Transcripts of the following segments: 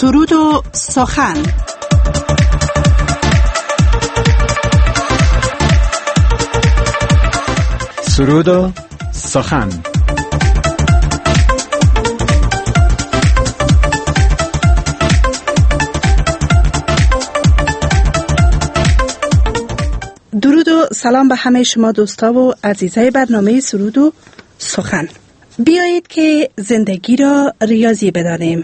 سرود و سخن. سرود و سخن. درود و سلام به همه شما دوستا و عزیزای برنامه سرود و سخن. بیایید که زندگی را ریاضی بدانیم،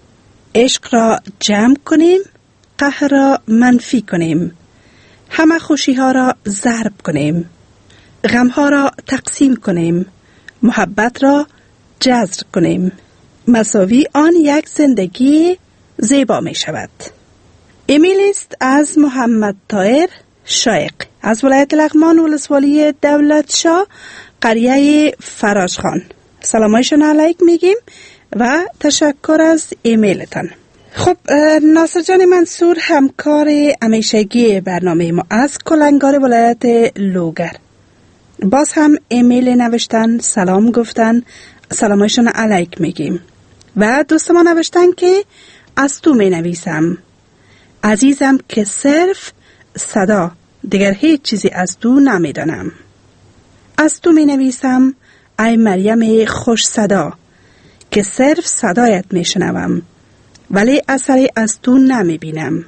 عشق را جمع کنیم، قهر را منفی کنیم، همه خوشی ها را ضرب کنیم، غم ها را تقسیم کنیم، محبت را جذر کنیم، مساوی آن یک زندگی زیبا می شود. ایمیل است از محمد طاهر شایق از ولایت لغمان ولسوالی دولت شاه قریه فراشخان. سلامایشان علیک میگیم و تشکر از ایمیلتان. خب ناصر جان منصور همکار همیشگی برنامه ما از کلنگار ولایت لوگر باز هم ایمیل نوشتن، سلام گفتن، سلامایشان علیک میگیم و دوست ما نوشتن که از تو می نویسم عزیزم که صرف صدا، دیگر هیچ چیزی از تو نمیدانم. از تو می نویسم ای مریم خوش صدا که صرف صدایت می شنوم ولی اثری از تو نمی بینم.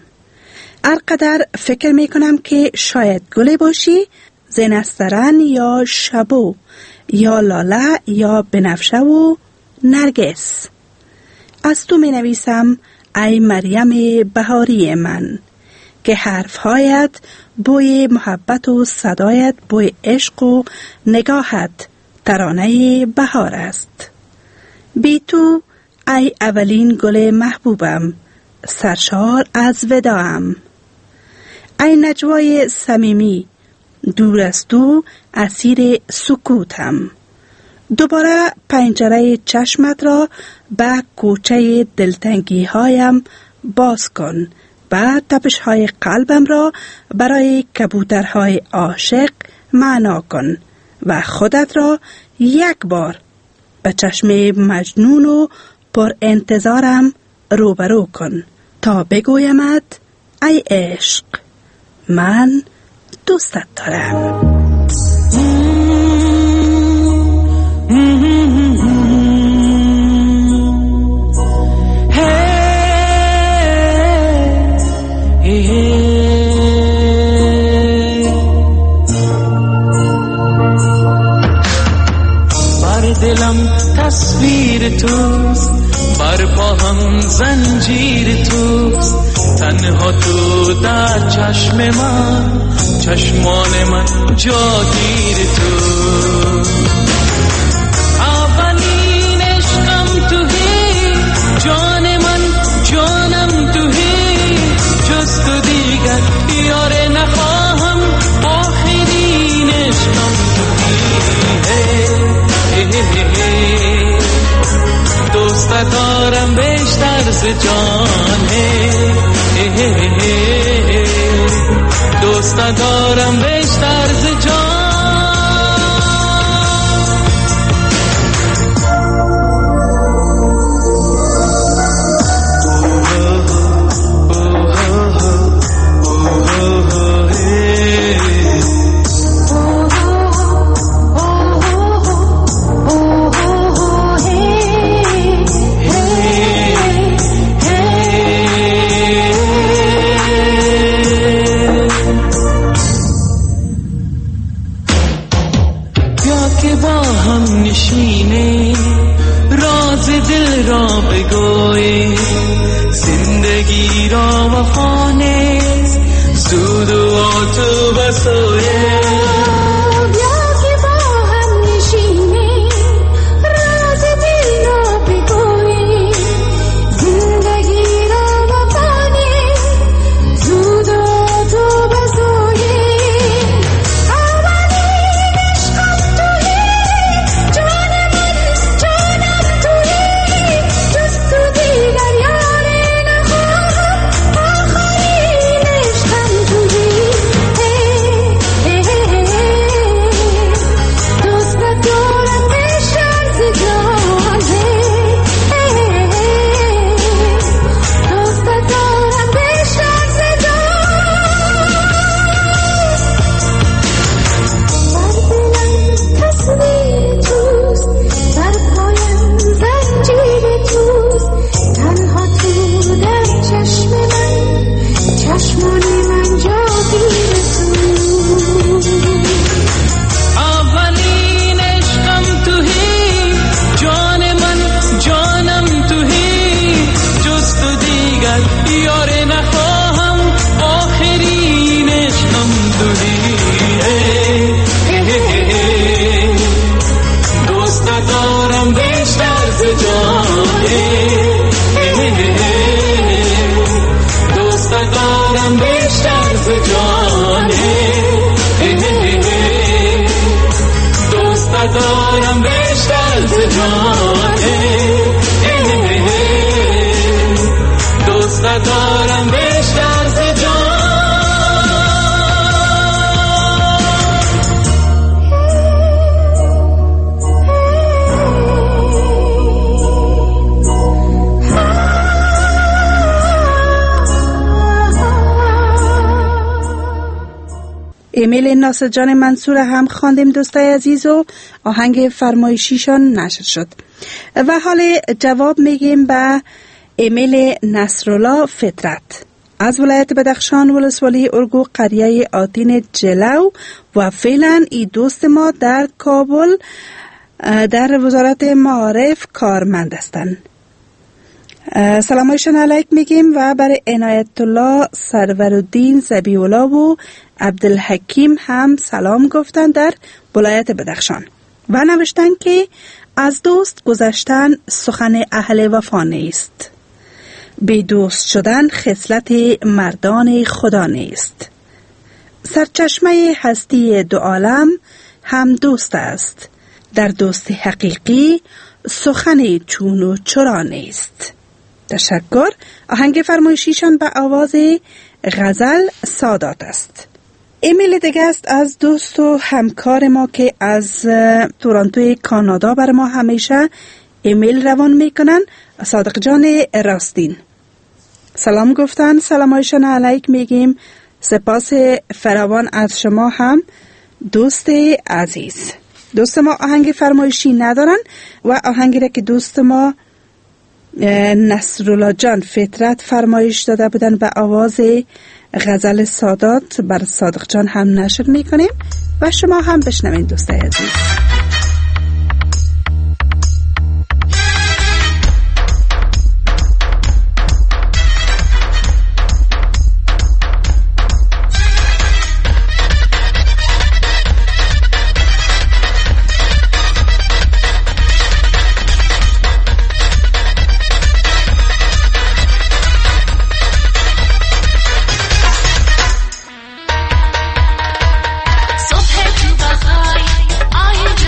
هرقدر فکر می کنم که شاید گلی باشی، زنسترن یا شبو یا لاله یا بنفشه و نرگس. از تو می نویسم ای مریم بهاری من که حرفهایت بوی محبت و صدایت بوی عشق و نگاهت ترانه بهار است. بی تو ای اولین گل محبوبم، سرشار از وداعم. ای نجوای صمیمی، دور از تو اسیر سکوتم. دوباره پنجره چشمت را به کوچه دلتنگی هایم باز کن و تپش های قلبم را برای کبوترهای عاشق معنا کن و خودت را یک بار به چشم مجنون و پر انتظارم روبرو کن تا بگویمت ای عشق من دوستت دارم. تصویر توست، بر پاهم زنجیر توست، تنها تو در چشم من، چشمان من جاگیر توست. اولین عشقم تویی، جان من جانم تویی، جز تو دیگر یاره نخواهم، آخرین عشقم تویی. دوست دارم بیشتر ز جان، دوست دارم بیشتر ز جان. دارم بیشتر ز جان، دوست دارم بیشتر ز جان. ایمیل ناصر جان منصور هم خواندیم دوستای عزیز و آهنگ فرمایشیشان نشر شد. و حال جواب میگیم به ایمیل نصرالله فطرت از ولایت بدخشان، ولسوالی ارگو، قریه آتین جلو، و فعلا این دوست ما در کابل در وزارت معارف کارمند هستند. سلامایشان علیک میگیم و برای عنایت الله سرورالدین زبیولا و عبدالحکیم هم سلام گفتن در ولایت بدخشان و نوشتن که از دوست گذشتن سخن اهل وفا نیست، بی دوست شدن خصلت مردان خدا نیست، سرچشمه هستی دو عالم هم دوست است، در دوست حقیقی سخن چون و چرا نیست. تشکر. آهنگ فرمایشیشان به آواز غزل سادات است. ایمیل دیگه است از دوست و همکار ما که از تورنتوی کانادا بر ما همیشه ایمیل روان میکنن، صادق جان راستین. سلام گفتن، سلامایشان علیک میگیم، سپاس فراوان از شما هم دوست عزیز. دوست ما آهنگ فرمایشی ندارن و آهنگی را که دوست ما نصرالله جان فطرت فرمایش داده بودن به آواز غزل سادات بر صادق جان هم نشر میکنیم و شما هم بشنوین دوستای عزیز. صبح تو بخیر، آی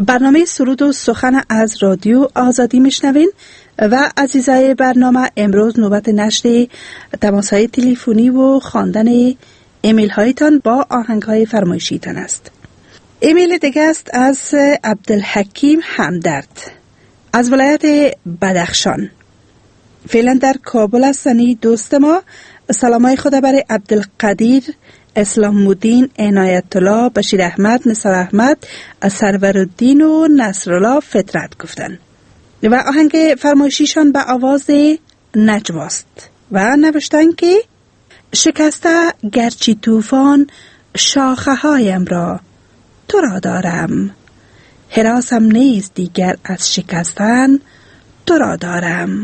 برنامه سرود و سخن از رادیو آزادی میشنوین و عزیزای برنامه امروز نوبت نشر تماس‌های تلفنی و خواندن ایمیل هایتان با آهنگ های فرمایشیتان است. ایمیل دیگه است از عبدالحکیم همدرد از ولایت بدخشان. فعلا در کابل هستنی دوست ما. سلامای خدا برای عبدالقدیر، اسلام الدین، عنایت الله، بشیر احمد، نثار احمد، سرورالدین و نصرالله فطرت گفتن و آهنگ فرمایشیشان به آواز نجواست و نوشتن که شکسته گرچی طوفان شاخه هایم را تو را دارم، هراسم نیست دیگر از شکستن تو را دارم.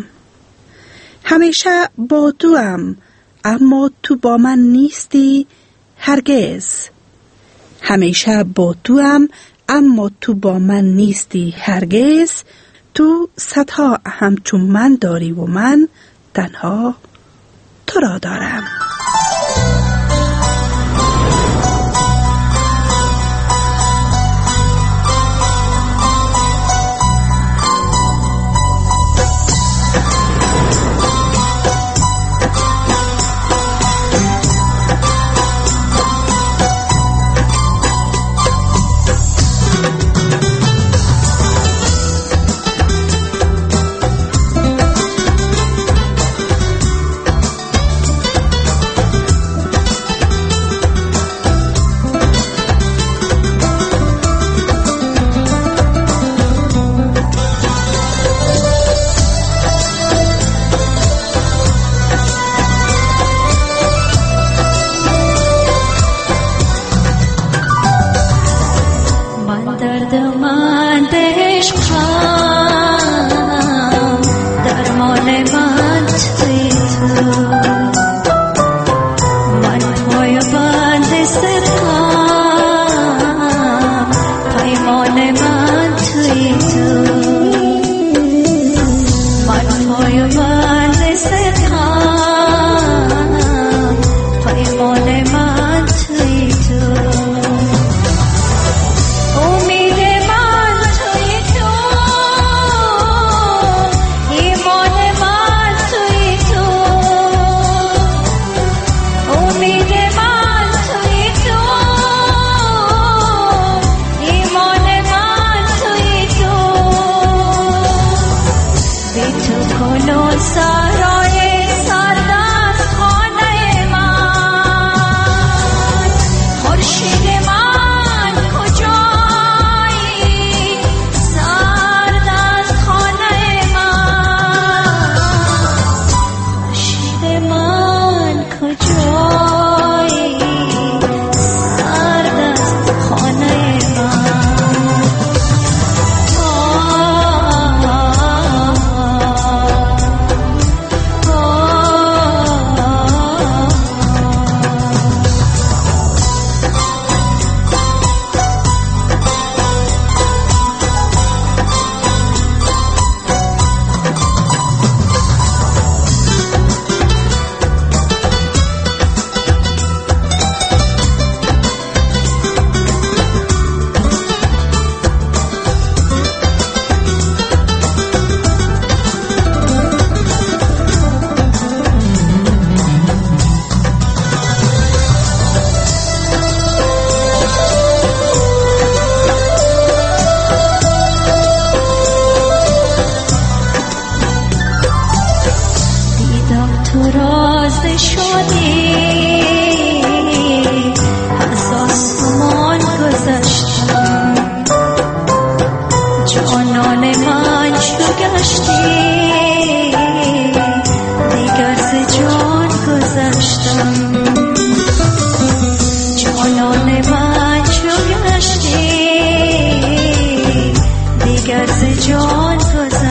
همیشه با تو هم اما تو با من نیستی هرگز. همیشه با تو هم اما تو با من نیستی هرگز. تو صدها همچون من داری و من تنها تو را دارم.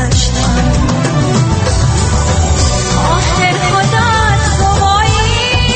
آخر خدا گواهی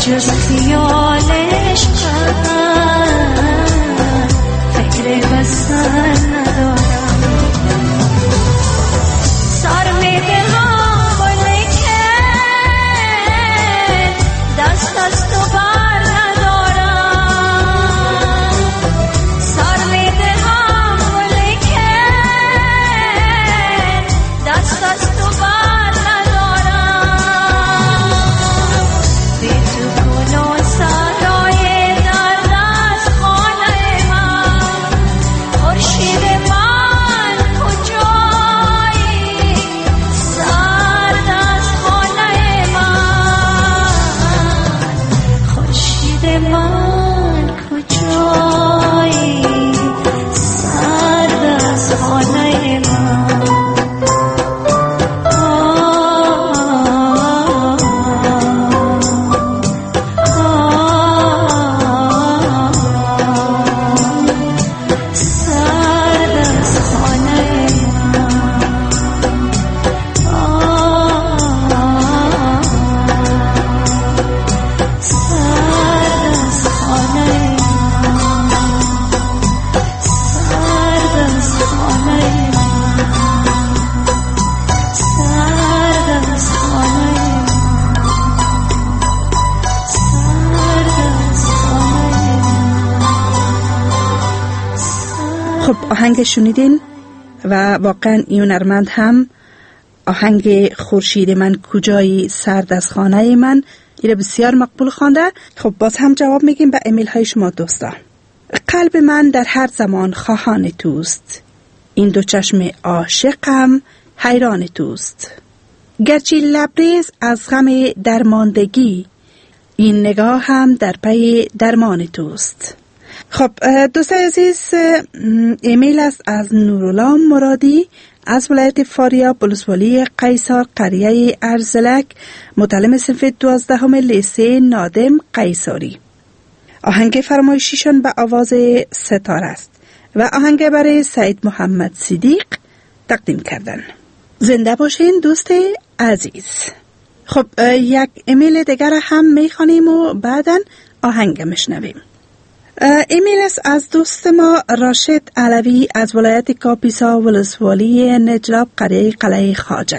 جز خیالش فکر بستن ندارم. سر میده هم بلکه دست از تو بر ندارم. سر میده هم بلکه دست از تو بر ندارم. بی تو گل و سرای در دست خانه من، خورشید من کجایی سرد از خانه من، خورشید من کجایی سرد از خانه من. خب آهنگ شنیدین و واقعا این هنرمند هم آهنگ خورشید من کجایی سرد از خانه من این بسیار مقبول خوانده. خب باز هم جواب میگیم به ایمیل های شما دوستا. قلب من در هر زمان خواهان توست، این دو چشم عاشقم حیران توست. گرچه لبریز از غم درماندگی، این نگاه هم در پی درمان توست. خب دوستای عزیز، ایمیل است از نورالله مرادی از ولایت فاریاب، ولسوالی قیصر، قریه ارزلک، متعلم صنف 12 لیسه نادم قیصری. آهنگ فرمایشیشان به آواز ستاره است و آهنگ برای سید محمد صدیق تقدیم کردن. زنده باشین دوست عزیز. خب یک ایمیل دیگر هم میخوانیم و بعداً آهنگ میشنویم. ایمیل است از دوست ما راشد علوی از ولایت کاپیسا، ولسوالی نجراب، قریه قلعه خواجه.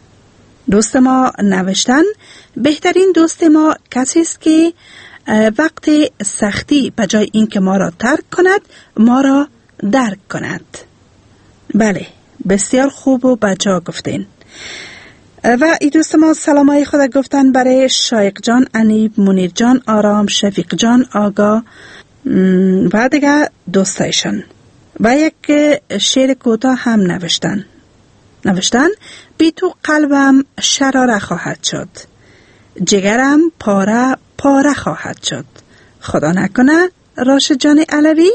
دوست ما نوشتن بهترین دوست ما کسی است که وقت سختی بجای اینکه ما را ترک کند ما را درک کند. بله بسیار خوب و بجا گفتین. و این دوست ما سلامای خود گفتن برای شایق جان، انیب، منیر جان، آرام، شفیق جان، آگا و دیگه دوستایشان. و یک شعر کوتاه هم نوشتن بی تو قلبم شراره خواهد شد، جگرم پاره پاره خواهد شد. خدا نکنه راشد جان علوی.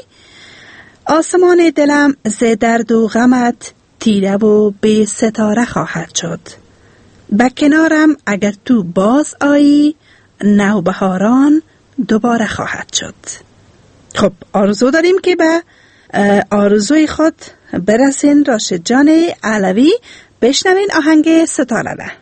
آسمان دلم ز درد و غمت تیره و بی ستاره خواهد شد. به کنارم اگر تو باز آیی نوبهاران دوباره خواهد شد. خب آرزو داریم که به آرزوی خود برسین راشد جان علوی. بشنوین آهنگ ستاره ده.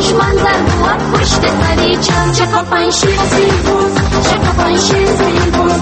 Check up my shoes,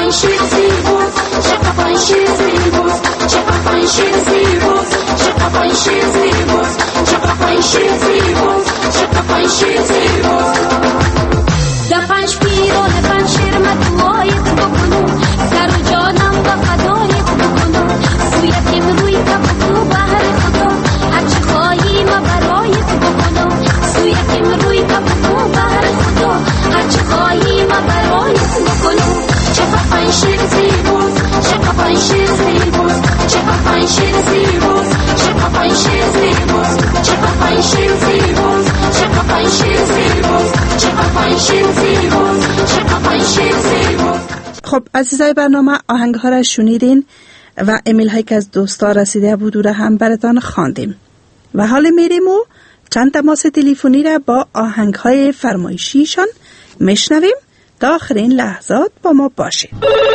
خب عزیزای برنامه، آهنگ ها را شنیدین و ایمیل هایی که از دوستا رسیده بود را هم براتان خواندیم و حالا میریم و چند تماس تلفنی را با آهنگ های فرمایشیشان میشنویم. تا آخرین لحظات با ما باشید.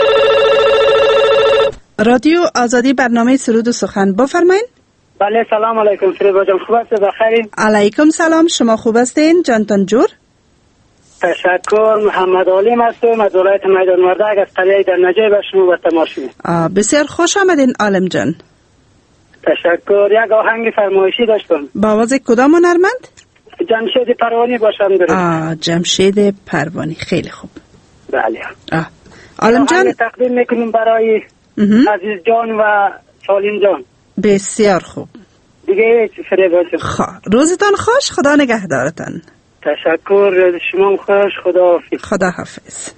رادیو آزادی، برنامه سرود و سخن، بفرمایید. بله، سلام علیکم. فریبا جان خوب هستی؟ بخیرین؟ علیکم سلام، شما خوب هستین؟ جانتان جور؟ تشکر. محمد علیم هستم از ولایت میدان وردک از قریه در نجای به شما و تماشین. بسیار خوش آمدین عالم جان. تشکر. یک آهنگ فرمایشی داشتم. با آواز کدام هنرمند؟ جمشید پروانی باشم دارم. جمشید پروانی، خیلی خوب. بله. عالم جان تقدیم میکنیم برای عزیز جان و سالم جان. بسیار خوب. دیگه فریبا جان روزتان خوش، خدا نگهدارتان. تشکر. شما خوش. خدا حافظ. خدا حافظ.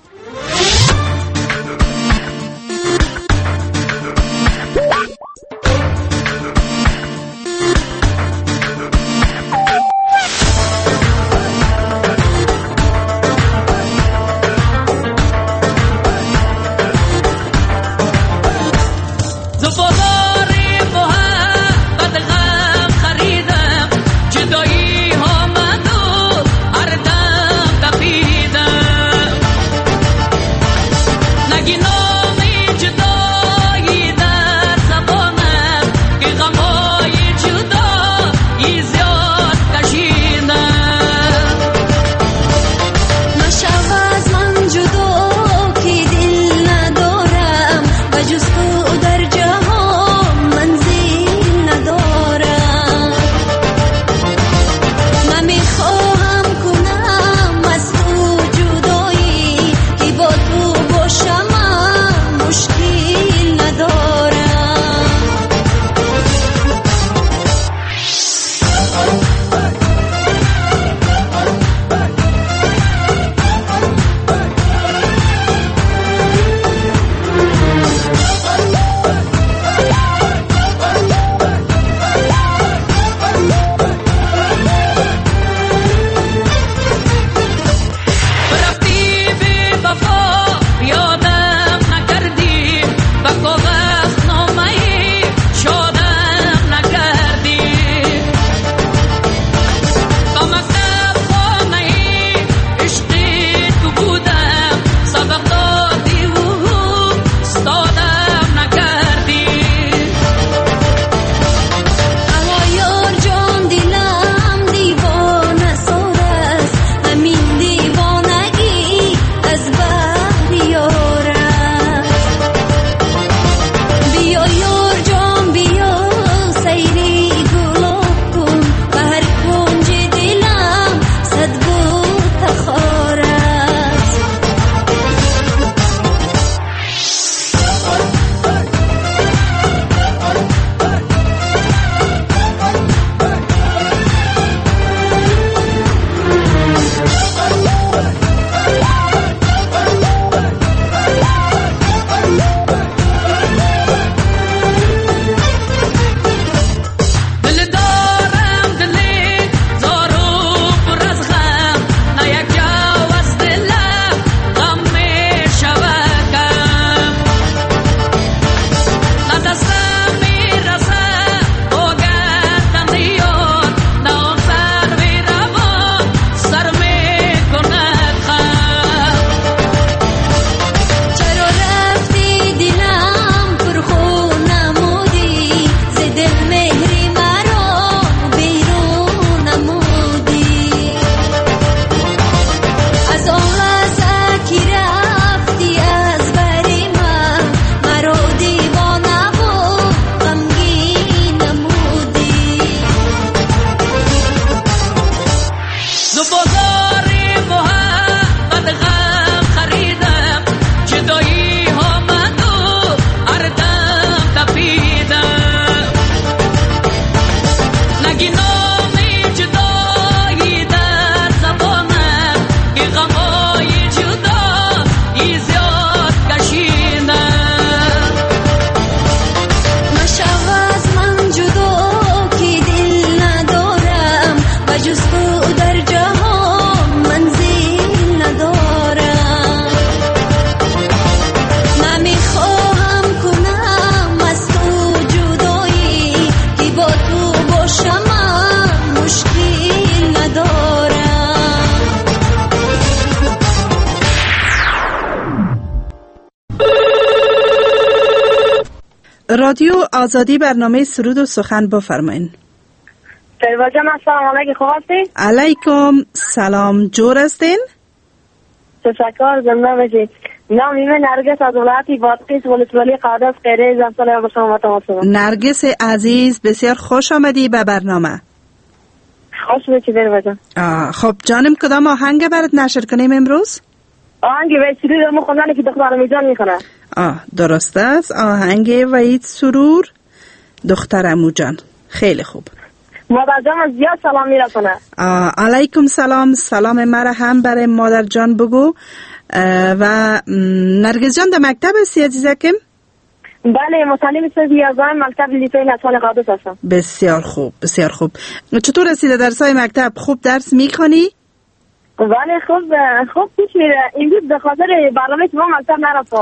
رادیو آزادی برنامه سرود و سخن بفرمایین. شیوا جان السلام علیکم، خوب هستی؟ علیکم سلام، جور هستین؟ تشکر، زنده باشید. نام من نرگس از ولایت بادغیس ولسوالی قادس قیره زمسال با شما تماس. نرگس عزیز، بسیار خوش آمدی به برنامه. خوش باشی بر خب جانم، کدام آهنگ برات نشر کنیم امروز؟ آهنگ وحید سرور رو خوندن که دختر امیجان میخونه. درست است، آهنگ وحید سرور دختر اموجان. خیلی خوب. مادر جان زیاد سلام میرسونه. علیکم سلام، سلام مرا هم برای مادر جان بگو. و نرگس جان در مکتب هستی عزیزکم؟ بله، متعلم سنف 11 مکتب لیسه نسوان قادس هستم. بسیار خوب، بسیار خوب. چطور رسیده درسای مکتب؟ خوب درس میخونی؟ بله خوب پیش میره. امروز به خاطر برنامه شما مکتب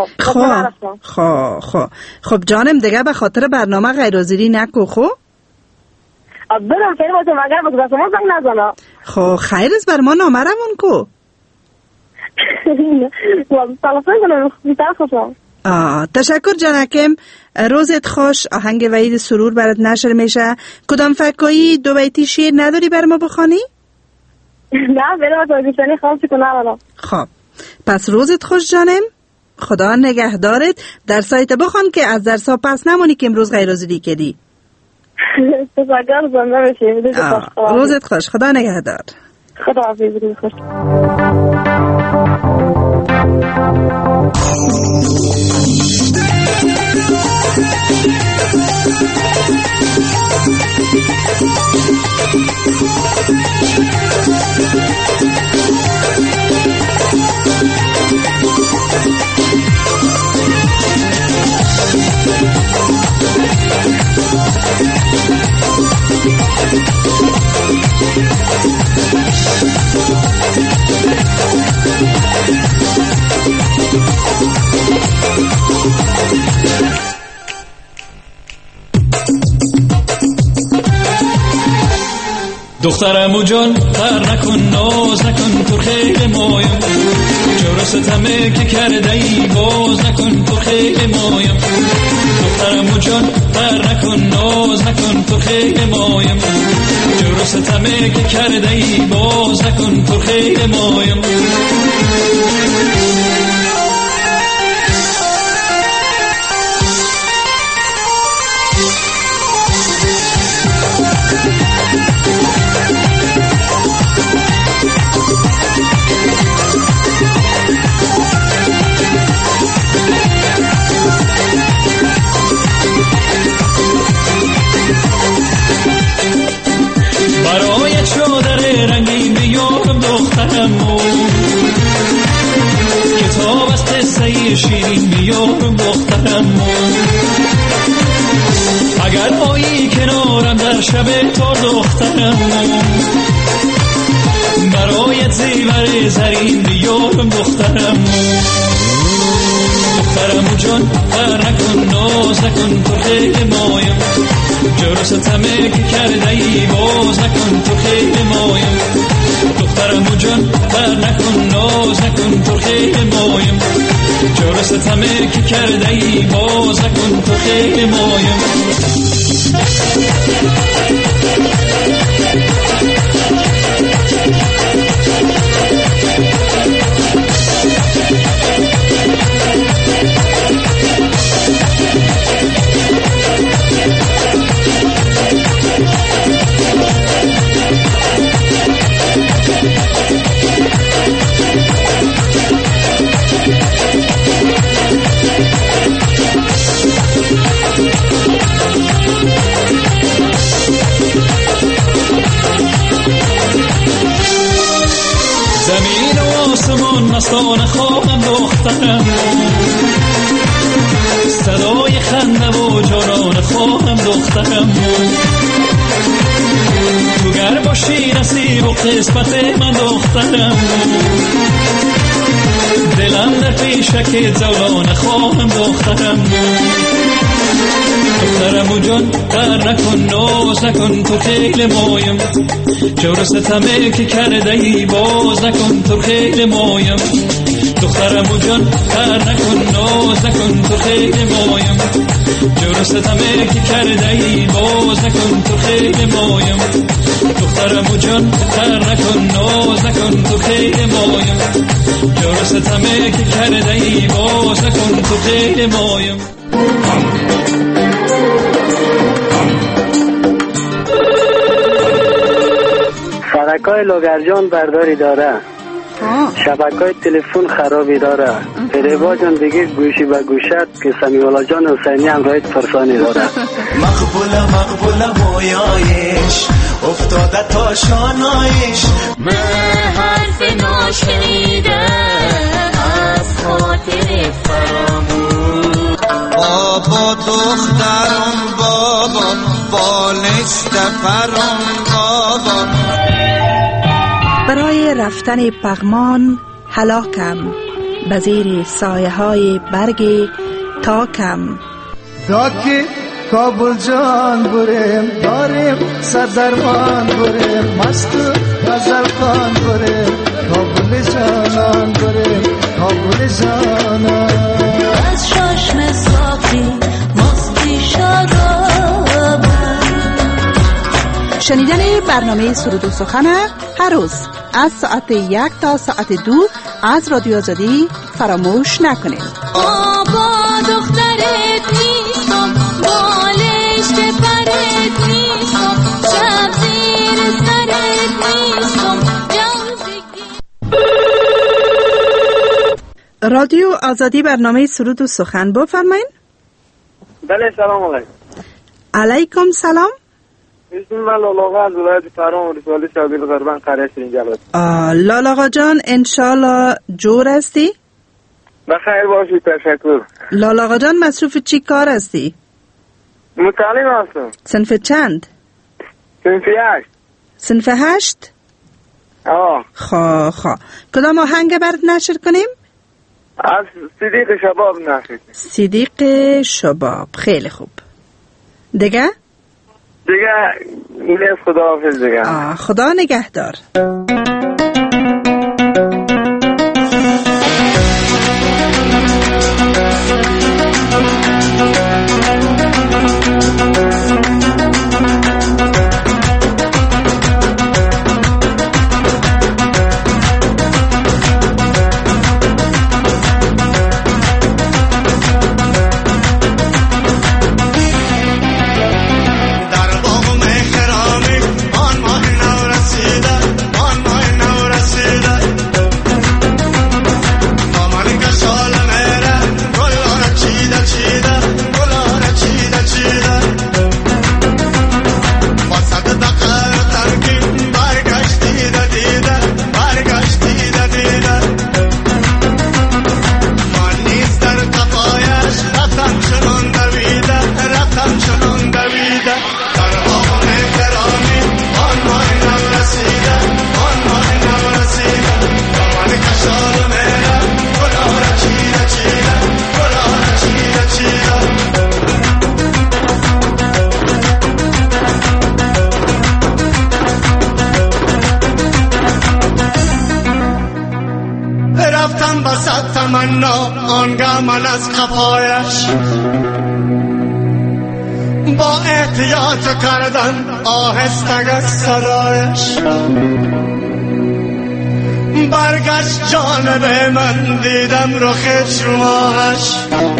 نرفتم. خب جانم، دیگه به خاطر برنامه غیرحاضری نکو. خب برم خیلی باشه، مگر با شما زنگ نزنم. خب خیر است، بر ما نامرمون کو. تلفن کنم بیشتر خوشم. تشکر جانکم، روزت خوش. آهنگ وحید سرور برات نشر میشه. کدام فکایی دو بیتی شعر نداری بر ما بخوانی؟ نه، برم تو بیشتری خواهد کنم. خب پس روزت خوش جانم، خدا نگهدارت. درسایت بخوان که از درسا پس نمونی که امروز غیرحاضری کردی. تشکر، زنده بشی. روزت خوش، خدا نگهدار. خدا حافظ، روز خوش. دخترمو جان پر نکن، ناز نکن، تو خیلی مایم. جور ستمه که کرده ای باز نکن، تو خیلی مایم. دخترمو جان پر نکن، ناز نکن، تو خیلی مایم. جور ستمه که کرده ای باز نکن، تو خیلی مایم. برای چادر رنگین بیارم دخترمو، کتاب از قصه شیرین بیارم دخترمو. اگر آیی کنارم در شب تا دخترمو، برای زیور زرین بیارم دخترمو. دخترمو جان پر نکن، ناز نکن، تو خیلی مایم. جور ستمه که کرده ای باز نکن، تو خیلی مایم. دخترمو جان پر نکن، ناز نکن، تو خیلی مایم. جور ستمه که کرده ای باز نکن، تو خیلی مایم. زمین و آسمان مستانه خواهم دخترم، صدای خنده و جانانه خواهم دخترم. تو گر باشی نصیب و قسمت من دخترم، دلم در پیشک زولانه خواهم دخترم. دخترمو جان پر نکن، ناز نکن، تو خیلی مایم. جور ستمه که کرده ای باز نکن، تو خیلی مایم. دخترم و جان تر نکن ناز نکن تو خیلی مایم جور ستمه که کرده ای باز نکن تو خیلی مایم دخترم و جان تر نکن ناز نکن تو خیلی مایم جور ستمه که کرده ای باز نکن تو خیلی مایم سرکای لوگرجان برداری داره شبکای تلفن خرابی داره فریبا جان دیگه گوشی به گوشت که سمیولا جان حسینی هم رایت فرسانی داره مقبوله مویایش افتاده تا شانایش من حرف ناشنیده از خاطر فراموش بابا دخترم بابا بالشت فرام بابا برای رفتن پغمان هلاکم به زیر سایه های برگ تاکم داکی کابل جان بریم داریم صدرمان بریم مست غزل خان بریم کابل جانان بریم کابل جانان از چشم ساقی مستی شراب شنیدن برنامه سرود و سخن هر روز از ساعت 1 تا ساعت 2 از رادیو آزادی فراموش نکنید. بابا دخترت نیستم بالشت پرت نیستم شب زیر سرت نیستم رادیو آزادی برنامه سرود و سخن بفرمایید. بله سلام علیکم. علیکم سلام. اسم من لالاغا از ولایت فرام ولسوالی شبیل غربان قریه شیرین جلال. لالاغا جان انشالله جور هستی؟ بخیر باشی تشکر. لالاغا جان مصروف چی کار هستی؟ متعلم هستم. صنف چند؟ صنف 8. صنف 8؟ خا کدام آهنگ برد نشر کنیم؟ از صدیق شباب نشر. صدیق شباب خیلی خوب. دیگه این از خداحافظ دیگه. خدا نگهدار. من از قفایش با احتیاط کردن آهستگه صدایش برگشت جانب من دیدم رخ شماهش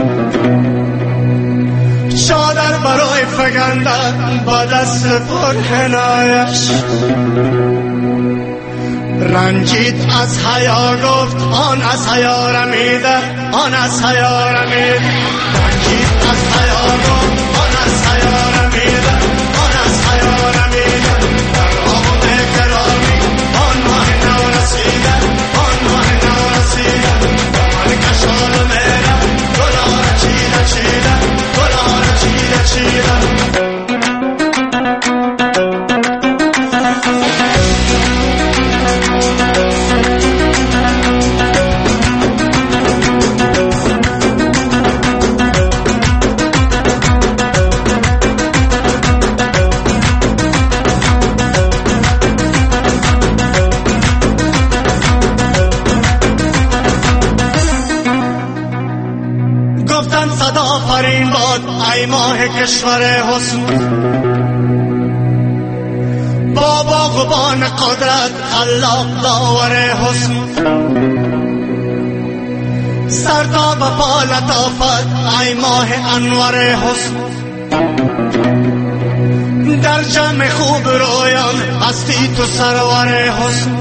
چادر برای فگندن با دست پرحنایش رنجید از حیا گفت آن از حیا رمیده آن از حیا رمیده رنجید از حیا گفت آن از حیا رمیده آن از حیا رمیده در آغم کرامی آن ماه نو رسیده آن ماه نو رسیده من کشال میره گلار چیده چیده گلار چیده چیده ای ماه کشور حسن، با باغبان قدرت خلاق داور حسن، سرتا به پا لطافت ای ماه انور حسن، در جمع خوب رویان هستی تو سرور حسن،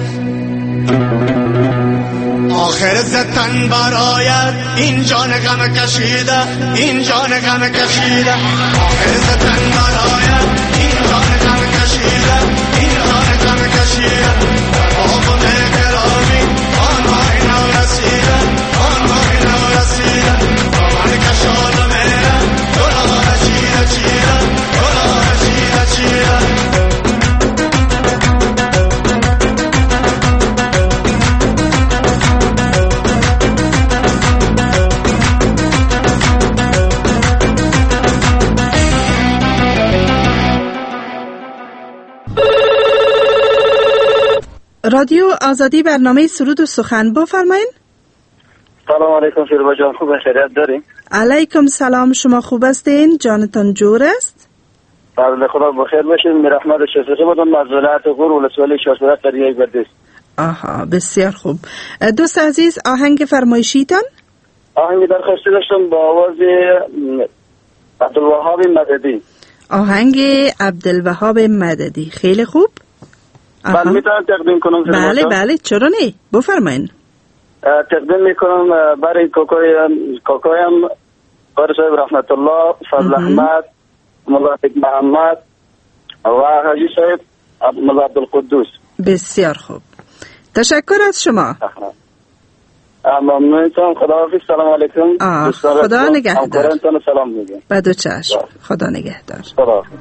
آخر زتن برایت این جان غم کشیده، این جان غم کشیده، آخر زتن برایت این جان غم کشیده، این جان غم کشیده، در باغ گرامی آن ماه نو رسیده، آن ماه نو رسیده، دامن کشاده میره گلاه چیده چیده، گلاه چیده چیده. رادیو آزادی برنامه سرود و سخن بفرمایین. سلام علیکم شیربا جان، خوب خیریت دارین؟ علیکم سلام، شما خوب هستین؟ جانتان جور است؟ فضل خدا بخیر باشین. می رحمت شفیقی بودم مزولات غور ولسوالی شاسورات قریه بردیس. آها بسیار خوب. دوست عزیز آهنگ فرمایشیتان؟ آهنگ درخواستی داشتم با آواز عبدالوهاب مددی. آهنگ عبدالوهاب مددی خیلی خوب. بله میتونم تقدیم کنم؟ بله بله چرا نه، بفرمایین. تقدیم میکنم برای کوکویم قاری صاحب رحمت الله، فضل احمد، ملا محمد و حاجی صاحب ملا عبدالقدوس. بسیار خوب، تشکر از شما. ممنونتون، خداحافظ، سلام علیکم. خدا نگهدار. سلام میگم. بدو چشم، خدا نگهدار. خداحافظ.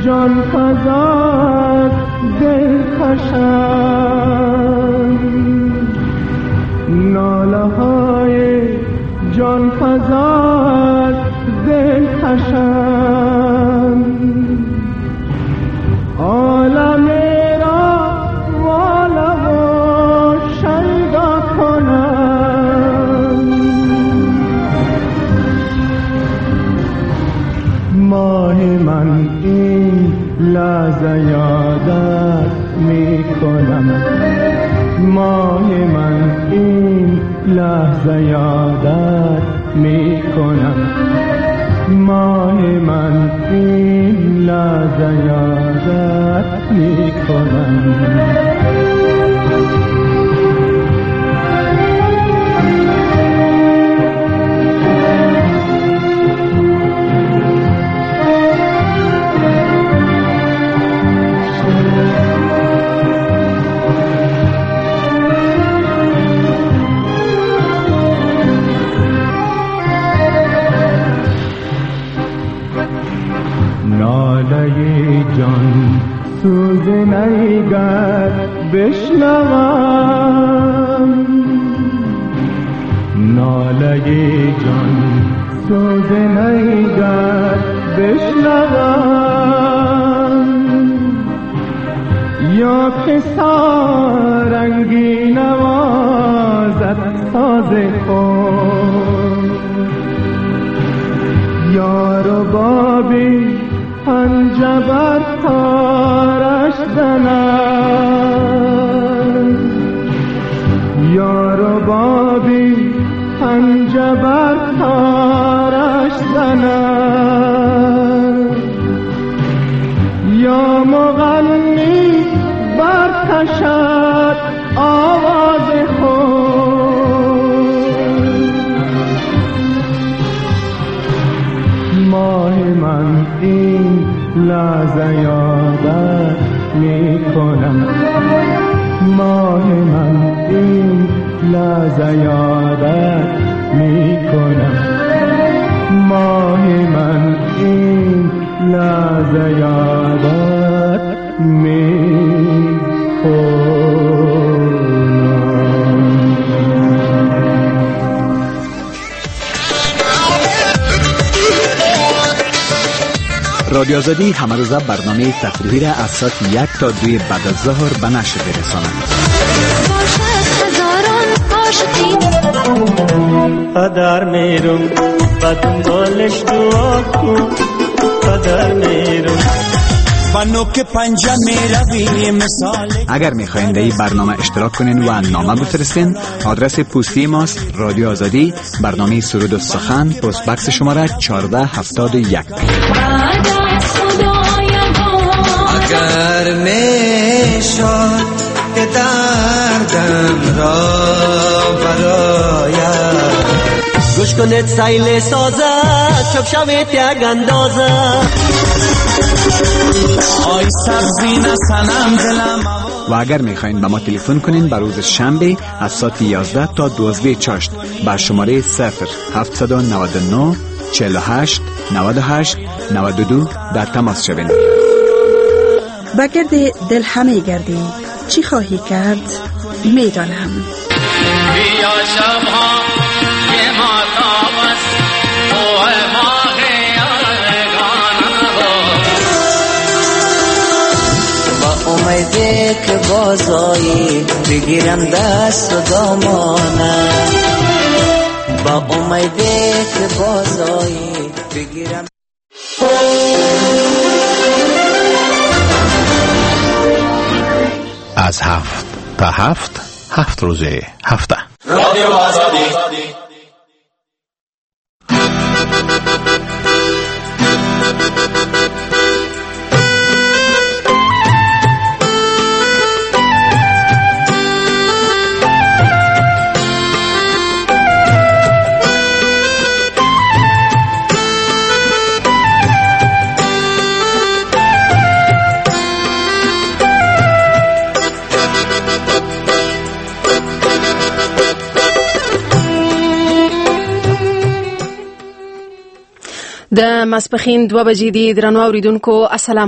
جان فزاد دل کشم، ناله های جان فزاد دل کشم، عالم را والا و شیدا کنم. ماه من این لحظه یادت می کنم، ماه من این لحظه یادت می کنم، ماه من این لحظه یادت می کنم. ناله جان سوز نیگر بشنوم، ناله جان سوز نیگر بشنوم، یا که سارنگی نوازد ساز خود، یا ربابی پنجه بر تارش زنم، یا ربابی پنجه بر تارش زنم، یا مغنی برکشد آواز خود. ماه من این لحظه یادت می کنم، ماه من این لحظه یادت می کنم، ماه من این لحظه یادت می کنم. رادیو آزادی همه روزه برنامه تفریحی را از ساعت 1 تا 2 بعد از ظهر به نشر برساند. قدر میرم و دنبالش دعا کن، قدر میرم و نوک پنجه میروی مثال. اگر میخواین در این برنامه اشتراک کنین و نامه بفرستین، آدرس پستی ماست رادیو آزادی، برنامه سرود و سخن، پست بکس شماره 1471. اگر میشد که دردم را براید، گوش کنید سیل سازد چوب شوید یک اندازه، آی سبزی نسنم دلم. و اگر میخواین به ما تلفن کنین بر روز شنبه از ساعت 11 تا 12 چاشت بر شماره 0799 48 98 92 در تماس شوین. بگرد دل همه گردی، چی خواهی کرد میدانم. بیا شبها یه ماتاب است اوه ماه یارگانه با امیده که بازایی بگیرم دست و دامانه، با امیده که بازایی بگیرم. از 7 تا 7 روز هفته رادیو آزادی. د ماسپښین 2 بجې دي. درنو اوریدونکو السلام